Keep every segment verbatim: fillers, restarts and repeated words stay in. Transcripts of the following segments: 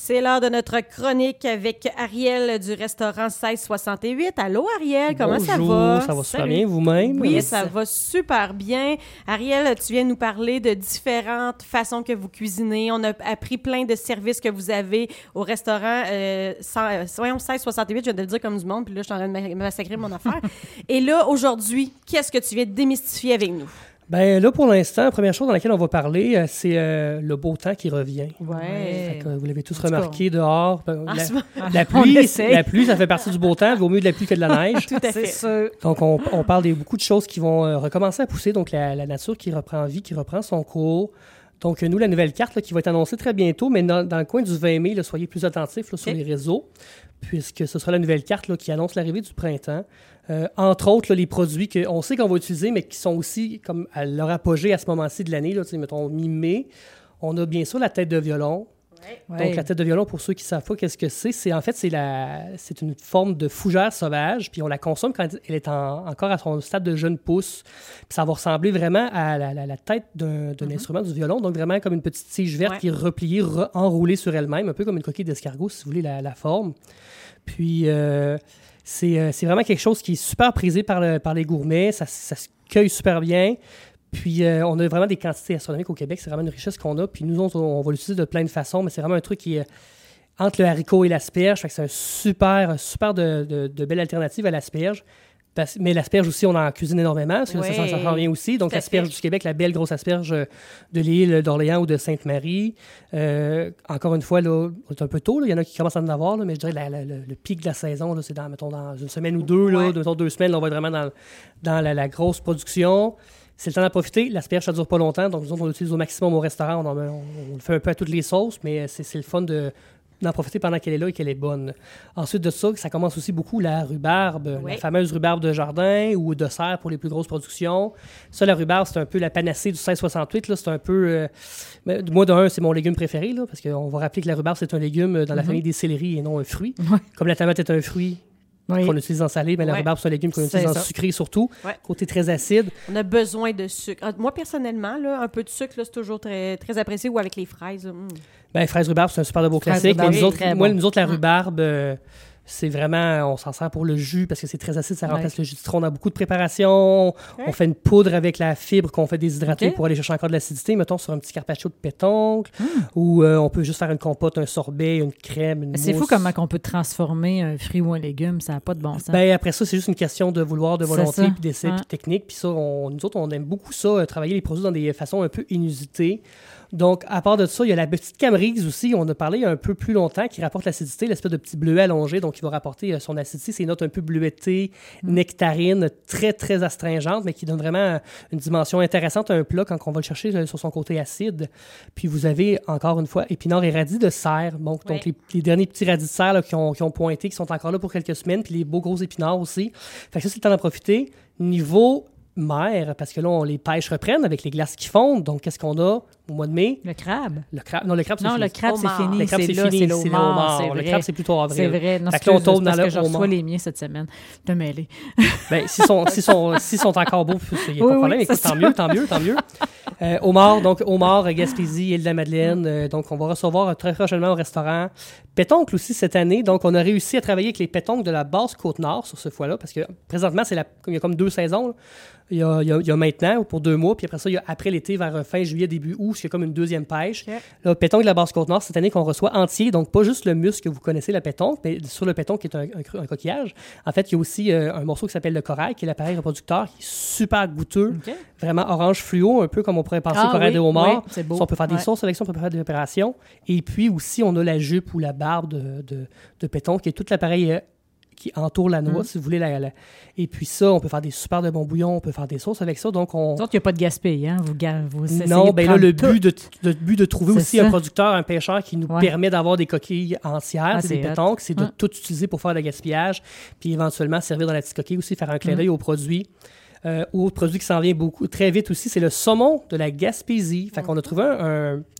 C'est l'heure de notre chronique avec Ariel du restaurant seize soixante-huit. Allô, Ariel, comment Bonjour, ça va? ça va super Salut. bien, vous-même? Oui, Yes. ça va super bien. Ariel, tu viens nous parler de différentes façons que vous cuisinez. On a appris plein de services que vous avez au restaurant euh, seize soixante-huit. Je viens de le dire comme du monde, puis là, je suis en train de me massacrer mon affaire. Et là, aujourd'hui, qu'est-ce que tu viens de démystifier avec nous? Ben là, pour l'instant, la première chose dans laquelle on va parler, euh, c'est euh, le beau temps qui revient. Ouais. Fait que, euh, vous l'avez tous En tout remarqué dehors. Ben, Ah, la, c'est bon. la On pluie, essaie. la pluie, ça fait partie du beau temps. Il vaut mieux de la pluie que de la neige. Tout à fait. sûr. Donc, on, on parle de beaucoup de choses qui vont euh, recommencer à pousser. Donc, la, la nature qui reprend vie, qui reprend son cours. Donc, nous, la nouvelle carte là, qui va être annoncée très bientôt, mais dans, dans le coin du vingt mai, là, soyez plus attentifs là, sur Okay. les réseaux, puisque ce sera la nouvelle carte là, qui annonce l'arrivée du printemps. Euh, entre autres, là, les produits qu'on sait qu'on va utiliser, mais qui sont aussi comme à leur apogée à ce moment-ci de l'année, là, mettons mi-mai. On a bien sûr la tête de violon. Ouais. Donc, la tête de violon, pour ceux qui ne savent pas qu'est-ce que c'est, c'est en fait, c'est, la, c'est une forme de fougère sauvage, puis on la consomme quand elle est en- encore à son stade de jeune pousse. Puis ça va ressembler vraiment à la, la- la tête d'un, d'un Mm-hmm. instrument du violon, donc vraiment comme une petite tige verte Ouais. qui est repliée, re- enroulée sur elle-même, un peu comme une coquille d'escargot, si vous voulez, la, la forme. Puis, euh, c'est, euh, c'est vraiment quelque chose qui est super prisé par, le- par les gourmets, ça, ça se cueille super bien. Puis, euh, on a vraiment des quantités astronomiques au Québec. C'est vraiment une richesse qu'on a. Puis, nous, on, on va l'utiliser de plein de façons, mais c'est vraiment un truc qui est entre le haricot et l'asperge. Fait que c'est un super, un super de, de, de belle alternative à l'asperge. Parce- mais l'asperge aussi, on en cuisine énormément, parce que Ouais. ça, ça s'en vient aussi. Donc, Tout à l'asperge fait. du Québec, la belle grosse asperge de l'île d'Orléans ou de Sainte-Marie. Euh, encore une fois, là, c'est un peu tôt. là. Il y en a qui commencent à en avoir, là, mais je dirais la- la- le, le pic de la saison, là, c'est dans, mettons, dans une semaine ou deux. Là, Ouais. mettons, deux semaines, là, on va être vraiment dans, dans la, la grosse production. C'est le temps d'en profiter. L'asperge, ça ne dure pas longtemps. Donc, nous autres, on l'utilise au maximum au restaurant. On, en met- on- on le fait un peu à toutes les sauces, mais c'est, c'est le fun de, d'en profiter pendant qu'elle est là et qu'elle est bonne. Ensuite de ça, ça commence aussi beaucoup la rhubarbe, Oui. la fameuse rhubarbe de jardin ou de serre pour les plus grosses productions. Ça, la rhubarbe, c'est un peu la panacée du seize soixante-huit. Là. C'est un peu... Euh, mais moi, d'un, c'est mon légume préféré, là, parce qu'on va rappeler que la rhubarbe, c'est un légume dans la Mhm. famille des céleris et non un fruit. Ouais. Comme la tomate est un fruit Oui. qu'on utilise en salé, mais la Ouais. rhubarbe, c'est un légume qu'on C'est utilise en ça. sucré surtout. Ouais. Côté très acide. On a besoin de sucre. Ah, moi, personnellement, là, un peu de sucre, là, c'est toujours très, très apprécié, ou avec les fraises. là, mm. Ben, fraise rhubarbe, c'est un super de beau Fraise classique. Mais rhubarbe, nous oui, autres, très moi, bon. nous autres, la Mm. rhubarbe, euh, c'est vraiment, on s'en sert pour le jus parce que c'est très acide, ça remplace Ouais. le jus de citron dans beaucoup de préparations. On fait une poudre avec la fibre qu'on fait déshydrater Ok. pour aller chercher encore de l'acidité, mettons sur un petit carpaccio de pétoncle, Mm. ou euh, on peut juste faire une compote, un sorbet, une crème, une C'est mousse. fou comment on peut transformer un fruit ou un légume, ça n'a pas de bon sens. Ben, après ça, c'est juste une question de vouloir, de C'est volonté, ça. puis d'essai, Ouais. puis de technique. Puis ça, on- nous autres, on aime beaucoup ça, euh, travailler les produits dans des façons un peu inusitées. Donc, à part de ça, il y a la petite camerise aussi, on a parlé un peu plus longtemps, qui rapporte l'acidité, l'espèce de petit bleuet allongé, donc il va rapporter euh, son acidité. C'est une note un peu bleuetée, Mm. nectarine, très, très astringente, mais qui donne vraiment une dimension intéressante à un plat quand on va le chercher euh, sur son côté acide. Puis vous avez, encore une fois, épinards et radis de serre. Donc, Ouais. donc les, les derniers petits radis de serre là, qui, ont, qui ont pointé, qui sont encore là pour quelques semaines, puis les beaux gros épinards aussi. Fait que ça, c'est le temps d'en profiter. Niveau mer, parce que là, on, les pêches reprennent avec les glaces qui fondent. Donc, qu'est-ce qu'on a au mois de mai? Le crabe. Le crabe. Non, le crabe, c'est Non, fini. le crabe, c'est Homard. fini. Le crabe, c'est c'est là, fini, c'est le c'est le homard, homard. c'est Le vrai. crabe, c'est plutôt avril. C'est vrai. Non, Fait que là, on excuse, tombe c'est dans parce le que je reçois homard. les miens cette semaine. Je te mêler. Ben, s'ils sont, s'ils sont, s'ils sont encore beaux, il n'y a Oui, pas de problème. oui, Écoute, c'est tant mieux, tant mieux, tant mieux. Euh, homard, donc homard, Gaspésie, Île-de-la-Madeleine. Euh, donc, on va recevoir euh, très prochainement au restaurant. Pétoncle aussi cette année. Donc, on a réussi à travailler avec les pétoncles de la basse Côte-Nord sur ce fois-là, parce que présentement, c'est la, il y a comme deux saisons. Là. Il y, a, il, y a, il y a maintenant, pour deux mois, puis après ça, il y a après l'été, vers fin juillet, début août, c'est comme une deuxième pêche. Ok. Là, pétoncle de la basse Côte-Nord, cette année qu'on reçoit entier, donc pas juste le muscle que vous connaissez, la pétoncle, mais sur le pétoncle qui est un, un, cru- un coquillage. En fait, il y a aussi euh, un morceau qui s'appelle le corail, qui est l'appareil reproducteur, qui est super goûteux, OK. vraiment orange fluo, un peu comme on pourrait penser Ah au corail oui, de homard. oui, c'est beau. Ça, on peut faire des Ouais. sauces avec ça, on peut faire des préparations. Et puis aussi, on a la jupe ou la barbe de, de, de pétoncle, qui est tout l'appareil euh, qui entoure la noix, Mm. si vous voulez. La, la- Et puis ça, on peut faire des super de bons bouillons, on peut faire des sauces avec ça. Donc, on... Nous autres, il n'y a pas de gaspille, hein? Vous, ga- vous essayez Non, de ben là, prendre le tout. but de, le but de trouver C'est aussi ça. un producteur, un pêcheur qui nous Ouais. permet d'avoir des coquilles entières, Ah, c'est des c'est hot. pétoncles, c'est de Ouais. tout utiliser pour faire le gaspillage, puis éventuellement servir dans la petite coquille aussi, faire un clin Mm. d'œil aux produits. Euh, autre produit qui s'en vient beaucoup très vite aussi, c'est le saumon de la Gaspésie. Fait qu'on a trouvé un, un-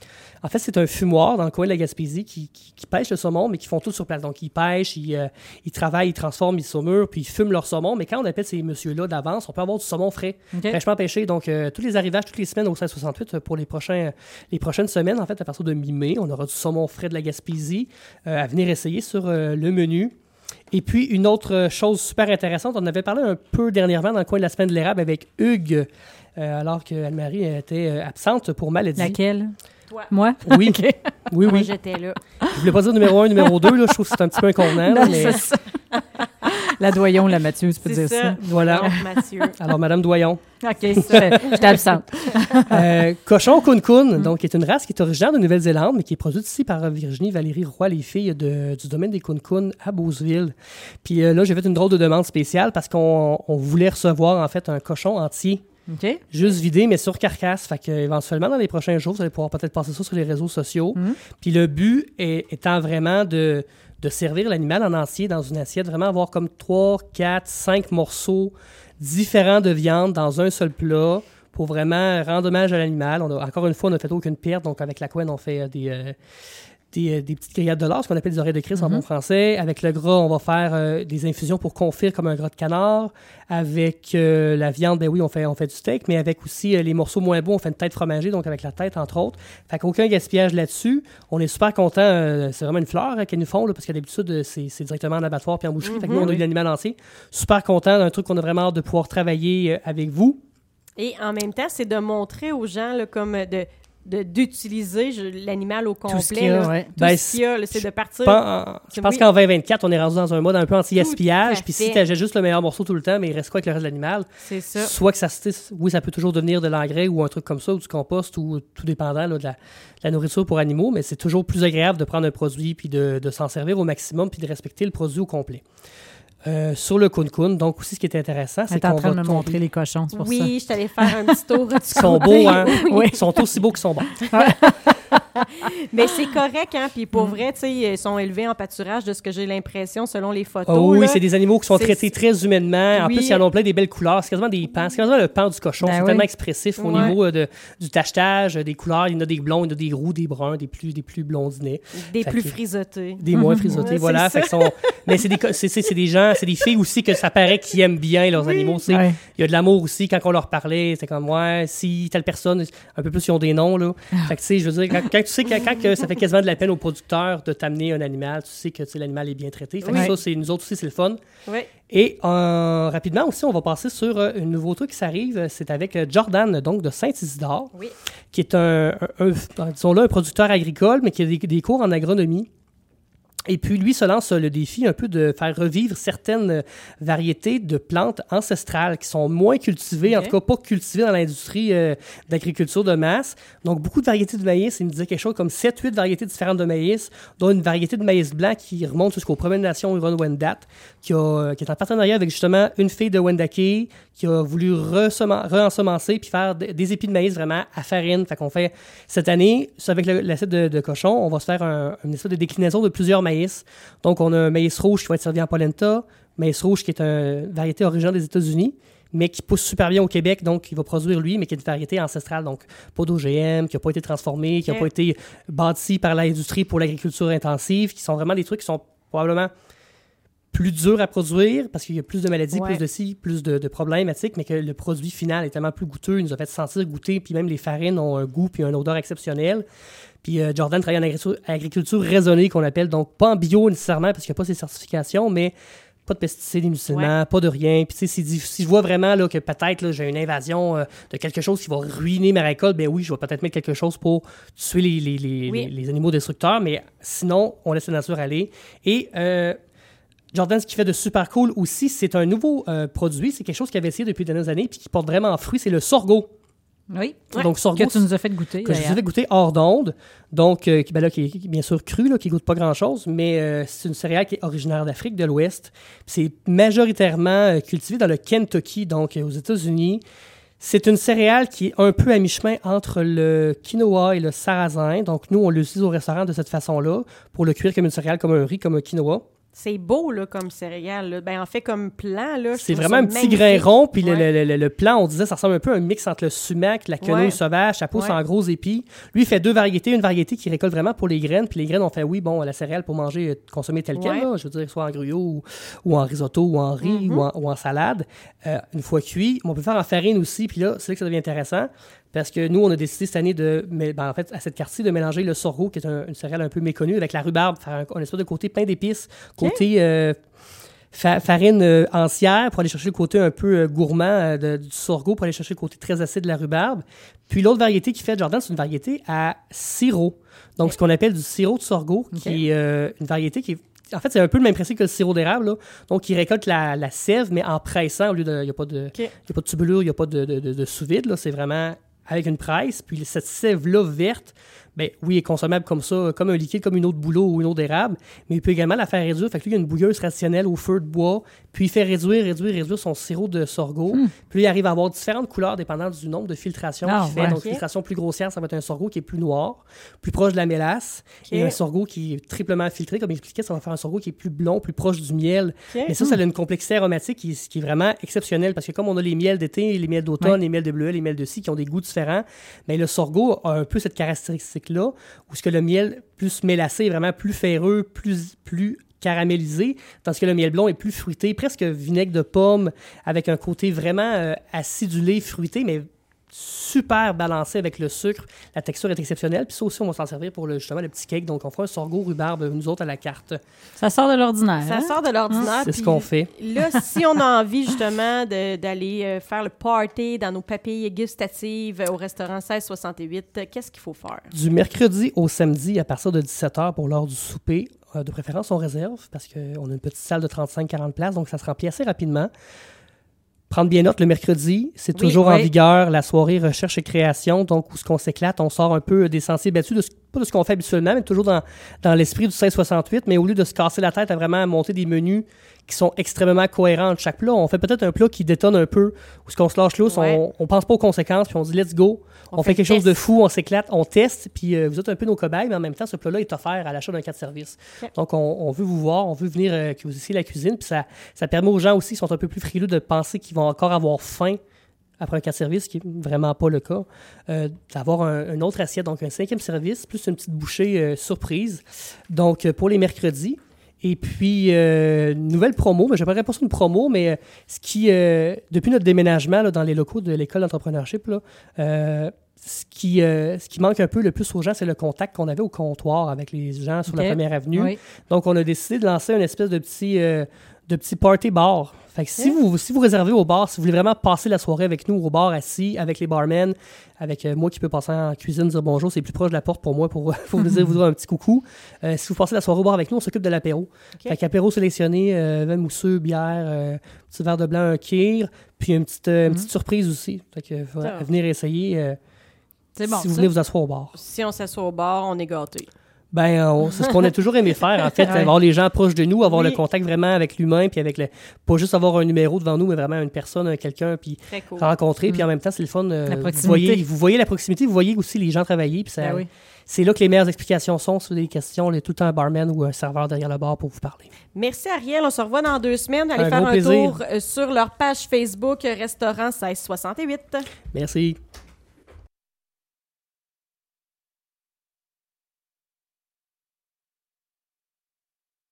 En fait, c'est un fumoir dans le coin de la Gaspésie qui, qui, qui pêche le saumon, mais qui font tout sur place. Donc, ils pêchent, ils, euh, ils travaillent, ils transforment, ils saumurent, puis ils fument leur saumon. Mais quand on appelle ces messieurs-là d'avance, on peut avoir du saumon frais, Okay. fraîchement pêché. Donc, euh, tous les arrivages, toutes les semaines au seize soixante-huit, pour les, prochains, les prochaines semaines, en fait, à partir de mi-mai, on aura du saumon frais de la Gaspésie euh, à venir essayer sur euh, le menu. Et puis, une autre chose super intéressante, on avait parlé un peu dernièrement dans le coin de la semaine de l'érable avec Hugues, euh, alors qu'Anne-Marie était euh, absente pour maladie. Laquelle? Toi. Moi? Oui, OK. oui, Moi, oui. j'étais là. Je voulais pas dire numéro un, numéro deux, là, je trouve que c'est un petit peu inconvenant. là, Non, mais... c'est ça. La Doyon, la Mathieu, tu peux C'est dire ça. ça. Voilà. Donc, Mathieu. Alors, Madame Doyon. OK, j'étais j'étais absente. Euh, cochon Kun-Kun, donc, est une race qui est originaire de Nouvelle-Zélande, mais qui est produite ici par Virginie Valérie Roy, les filles de, du domaine des Kun-Kun à Beauceville. Puis euh, là, j'ai fait une drôle de demande spéciale parce qu'on on voulait recevoir, en fait, un cochon entier, OK. juste vidé, mais sur carcasse. Fait que, éventuellement, dans les prochains jours, vous allez pouvoir peut-être passer ça sur les réseaux sociaux. Mm. Puis le but est, étant vraiment de, de servir l'animal en entier dans une assiette, vraiment avoir comme trois, quatre, cinq morceaux différents de viande dans un seul plat pour vraiment rendre hommage à l'animal. On a, encore une fois, on n'a fait aucune perte, donc avec la couenne, on fait euh, des... Euh, Des, des petites grillades de lard, ce qu'on appelle des oreilles de Christ en Mm-hmm. bon français. Avec le gras, on va faire euh, des infusions pour confire comme un gras de canard. Avec euh, la viande, ben oui, on fait, on fait du steak, mais avec aussi euh, les morceaux moins beaux, on fait une tête fromagée, donc avec la tête, entre autres. Fait qu'aucun gaspillage là-dessus. On est super contents. Euh, c'est vraiment une fleur hein, qu'ils nous font, là, parce que d'habitude, euh, c'est, c'est directement en abattoir puis en boucherie. Mm-hmm. Fait que nous, on a eu l'animal entier. Super content d'un truc qu'on a vraiment hâte de pouvoir travailler euh, avec vous. Et en même temps, c'est de montrer aux gens là, comme de, de, d'utiliser je- l'animal au complet. Tout ce qu'il y a, là. ouais. Tout Ben, ce qu'il y a, là, c'est de partir. Pas- je pense Oui. qu'en vingt vingt-quatre, on est rendu dans un mode un peu anti-gaspillage. Tout à Puis si fait. tu achètes juste le meilleur morceau tout le temps, mais il reste quoi avec le reste de l'animal? C'est ça. Soit que ça se... Oui, ça peut toujours devenir de l'engrais ou un truc comme ça, ou du compost, ou tout dépendant là, de, la, de la nourriture pour animaux, mais c'est toujours plus agréable de prendre un produit puis de, de s'en servir au maximum puis de respecter le produit au complet. Euh, sur le Kun-Kun, donc aussi ce qui est intéressant, c'est Elle est en qu'on train de va me tomber- montrer les cochons, c'est pour Oui, je t'allais faire un petit tour. Ils sont beaux, hein? Oui. Ils sont aussi beaux qu'ils sont bons. Mais c'est correct, hein? Puis pour vrai, tu sais, ils sont élevés en pâturage de ce que j'ai l'impression selon les photos. Oh oui, là. c'est des animaux qui sont C'est- traités très humainement. En Oui. plus, ils en ont plein des belles couleurs. C'est quasiment des pans. C'est quasiment le pan du cochon. Ben c'est oui. tellement expressif au Ouais. niveau euh, de, du tachetage, euh, des couleurs. Il y en a des blonds, il y en a des roux, des bruns, des plus, des plus blondinés. Des Fait plus que- frisotés. Des moins frisotés, Ouais, voilà. c'est Fait que sont... Mais c'est des, co- c'est, c'est, c'est des gens, c'est des filles aussi que ça paraît qui aiment bien leurs animaux. tu sais. Ouais. Il y a de l'amour aussi quand on leur parlait. C'est comme, ouais, si telle personne, un peu plus, ils ont des noms, là. Fait que, tu sais, je veux dire, quand, quand tu sais que quand que ça fait quasiment de la peine au producteur de t'amener un animal, tu sais que tu sais, l'animal est bien traité. Fait que Oui. ça, c'est, nous autres aussi, c'est le fun. Oui. Et euh, rapidement aussi, on va passer sur euh, une nouveauté qui s'arrive. C'est avec euh, Jordan, donc de Saint-Isidore, Oui. qui est un, un, un- disons-le, un producteur agricole, mais qui a des, des cours en agronomie. Et puis, lui se lance euh, le défi un peu de faire revivre certaines euh, variétés de plantes ancestrales qui sont moins cultivées, en Ok. tout cas pas cultivées dans l'industrie euh, d'agriculture de masse. Donc, beaucoup de variétés de maïs. Il me disait quelque chose comme sept huit variétés différentes de maïs, dont une variété de maïs blanc qui remonte jusqu'aux Premières Nations Huron Wendat, qui, a, euh, qui est en partenariat avec justement une fille de Wendake qui a voulu ressemen- re-ensemencer puis faire d- des épis de maïs vraiment à farine. Fait qu'on fait cette année, c'est avec le- l'assiette de, de cochon, on va se faire un, une espèce de déclinaison de plusieurs maïs. Donc, on a un maïs rouge qui va être servi en polenta, maïs rouge qui est une variété originaire des États-Unis, mais qui pousse super bien au Québec, donc il va produire lui, mais qui est une variété ancestrale, donc pas d'O G M, qui n'a pas été transformée, qui n'a Ok. pas été bâti par l'industrie pour l'agriculture intensive, qui sont vraiment des trucs qui sont probablement plus durs à produire parce qu'il y a plus de maladies, Ouais. plus de ci, plus de, de problématiques, mais que le produit final est tellement plus goûteux. Il nous a fait sentir goûter, puis même les farines ont un goût puis une odeur exceptionnelle. Puis euh, Jordan travaille en agriculture, agriculture raisonnée qu'on appelle, donc pas en bio nécessairement parce qu'il n'y a pas ces certifications, mais pas de pesticides inutilement, pas de rien. Puis tu sais, si, si je vois vraiment là, que peut-être là, j'ai une invasion euh, de quelque chose qui va ruiner ma récolte, ben oui, je vais peut-être mettre quelque chose pour tuer les, les, les, Oui. les, les animaux destructeurs, mais sinon, on laisse la nature aller. Et euh, Jordan, ce qui fait de super cool aussi, c'est un nouveau euh, produit. C'est quelque chose qu'il avait essayé depuis de nombreuses années puis qui porte vraiment fruit. C'est le sorgho. Oui. Ouais. Donc, sorgho, Que tu nous as fait goûter. que je vous d'ailleurs. ai fait goûter hors d'onde. Donc, euh, qui, ben là, qui est qui est bien sûr cru, là, qui goûte pas grand-chose, mais euh, c'est une céréale qui est originaire d'Afrique de l'Ouest. C'est majoritairement euh, cultivé dans le Kentucky, donc euh, aux États-Unis. C'est une céréale qui est un peu à mi-chemin entre le quinoa et le sarrasin. Donc, nous, on l'utilise au restaurant de cette façon-là, pour le cuire comme une céréale, comme un riz, comme un quinoa. C'est beau, là, comme céréales. Là. Ben, en fait, comme plant, là, je C'est trouve vraiment ça un petit magnifique. grain rond, puis Ouais. le, le, le, le plant, on disait, ça ressemble un peu à un mix entre le sumac, la quenouille Ouais. sauvage, ça pousse Ouais. en gros épis. Lui, il fait deux variétés. Une variété qui récolte vraiment pour les graines, puis les graines, on fait, oui, bon, la céréale pour manger, euh, consommer telle quelle, Ouais. là, je veux dire, soit en gruau ou, ou en risotto ou en riz Mm-hmm. ou, en, ou en salade. Euh, une fois cuit, on peut faire en farine aussi, puis là, c'est là que ça devient intéressant. Parce que nous, on a décidé cette année de, mais, ben, en fait, à cette quartier, de mélanger le sorgho, qui est un- une céréale un peu méconnue, avec la rhubarbe, faire un, un espèce de côté plein d'épices, côté euh, fa- farine euh, entière pour aller chercher le côté un peu euh, gourmand euh, de- du sorgho, pour aller chercher le côté très acide de la rhubarbe. Puis l'autre variété qui fait Jordan, c'est une variété à sirop. Donc, ce qu'on appelle du sirop de sorgho, qui est euh, une variété qui est en fait, c'est un peu le même principe que le sirop d'érable. Là. Donc, il récolte la, la sève, mais en pressant, au lieu de. Il n'y a pas de, OK. il y a pas de tubulure, il n'y a pas de, de, de, de sous-vide. Là. C'est vraiment avec une presse. Puis cette sève-là verte, ben oui, est consommable comme ça, comme un liquide, comme une eau de bouleau ou une eau d'érable. Mais il peut également la faire réduire. Fait que lui, il y a une bouilleuse traditionnelle au feu de bois. Puis il fait réduire, réduire, réduire son sirop de sorgho. Hmm. Puis il arrive à avoir différentes couleurs dépendant du nombre de filtrations Ah, qu'il fait. ouais. Donc, Ok. filtration plus grossière, ça va être un sorgho qui est plus noir, plus proche de la mélasse. Ok. Et un sorgho qui est triplement filtré, comme il expliquait, ça va faire un sorgho qui est plus blond, plus proche du miel. OK. Mais ça, ça a une complexité aromatique qui, qui est vraiment exceptionnelle parce que comme on a les miels d'été, les miels d'automne, Ouais. les miels de bleuet, les miels de scie qui ont des goûts différents, mais le sorgho a un peu cette caractéristique-là où ce que le miel plus mélacé est vraiment plus ferreux, plus, plus caramélisé, tandis que le miel blond est plus fruité, presque vinaigre de pomme, avec un côté vraiment euh, acidulé, fruité, mais super balancé avec le sucre. La texture est exceptionnelle. Puis ça aussi, on va s'en servir pour le, justement le petit cake. Donc, on fera un sorgho rhubarbe, nous autres, à la carte. Ça sort de l'ordinaire. Ça hein? sort de l'ordinaire. C'est ce puis qu'on fait. Là, si on a envie justement de- d'aller euh, faire le party dans nos papilles gustatives au restaurant seize soixante-huit, euh, qu'est-ce qu'il faut faire? Du mercredi au samedi, à partir de dix-sept heures pour l'heure du souper, euh, de préférence, on réserve parce qu'on a une petite salle de trente-cinq à quarante places, donc ça se remplit assez rapidement. Prendre bien note, le mercredi, c'est Oui, toujours en oui. vigueur la soirée recherche et création, donc où ce qu'on s'éclate, on sort un peu des sentiers battus, de ce, pas de ce qu'on fait habituellement, mais toujours dans, dans l'esprit du seize soixante-huit, mais au lieu de se casser la tête à vraiment monter des menus qui sont extrêmement cohérents entre chaque plat, on fait peut-être un plat qui détonne un peu, où ce qu'on se lâche lousse, Ouais. on, on pense pas aux conséquences, puis on dit let's go, on, fait, fait quelque le chose de test. fou, on s'éclate, on teste, puis euh, vous êtes un peu nos cobayes, mais en même temps, ce plat-là est offert à l'achat d'un carte service. Ok. Donc, on, on veut vous voir, on veut venir euh, que vous essayez la cuisine, puis ça, ça permet aux gens aussi qui sont un peu plus frileux de penser qu'ils vont encore avoir faim après un carte service, ce qui n'est vraiment pas le cas, euh, d'avoir un, une autre assiette, donc un cinquième service, plus une petite bouchée euh, surprise. Donc, euh, pour les mercredis. Et puis, euh, nouvelle promo, mais je n'appellerais pas ça une promo, mais euh, ce qui, euh, depuis notre déménagement là, dans les locaux de l'école d'entrepreneurship, là, euh, ce, qui, euh, ce qui manque un peu le plus aux gens, c'est le contact qu'on avait au comptoir avec les gens sur OK. la première avenue. Oui. Donc, on a décidé de lancer une espèce de petit, euh, de petit party bar. Fait que si, vous, si vous réservez au bar, si vous voulez vraiment passer la soirée avec nous au bar assis, avec les barmen, avec euh, moi qui peux passer en cuisine, dire bonjour, c'est plus proche de la porte pour moi pour, pour vous dire, vous dire un petit coucou. Euh, si vous passez la soirée au bar avec nous, on s'occupe de l'apéro. OK. Fait qu'apéro sélectionné, euh, vin mousseux, bière, euh, petit verre de blanc, un kir, puis une petite, euh, une Mhm. petite surprise aussi. Fait que faut Ça. venir essayer euh, C'est bon. si vous ça. venez vous asseoir au bar. Si on s'assoit au bar, on est gâtés. Ben, on- c'est ce qu'on a toujours aimé faire, en fait, Ouais. avoir les gens proches de nous, avoir Oui. le contact vraiment avec l'humain, puis avec le, pas juste avoir un numéro devant nous, mais vraiment une personne, un quelqu'un, puis Très cool. rencontrer, puis Mm. en même temps, c'est le fun. euh, La vous, proximité. voyez, vous voyez la proximité, vous voyez aussi les gens travailler, puis ça- Ben oui. c'est là que les meilleures explications sont sur des questions. Il y a tout le temps un barman ou un serveur derrière le bar pour vous parler. Merci Ariel, on se revoit dans deux semaines. Allez Un faire gros un plaisir. tour euh, sur leur page Facebook euh, Restaurant seize soixante-huit. Merci.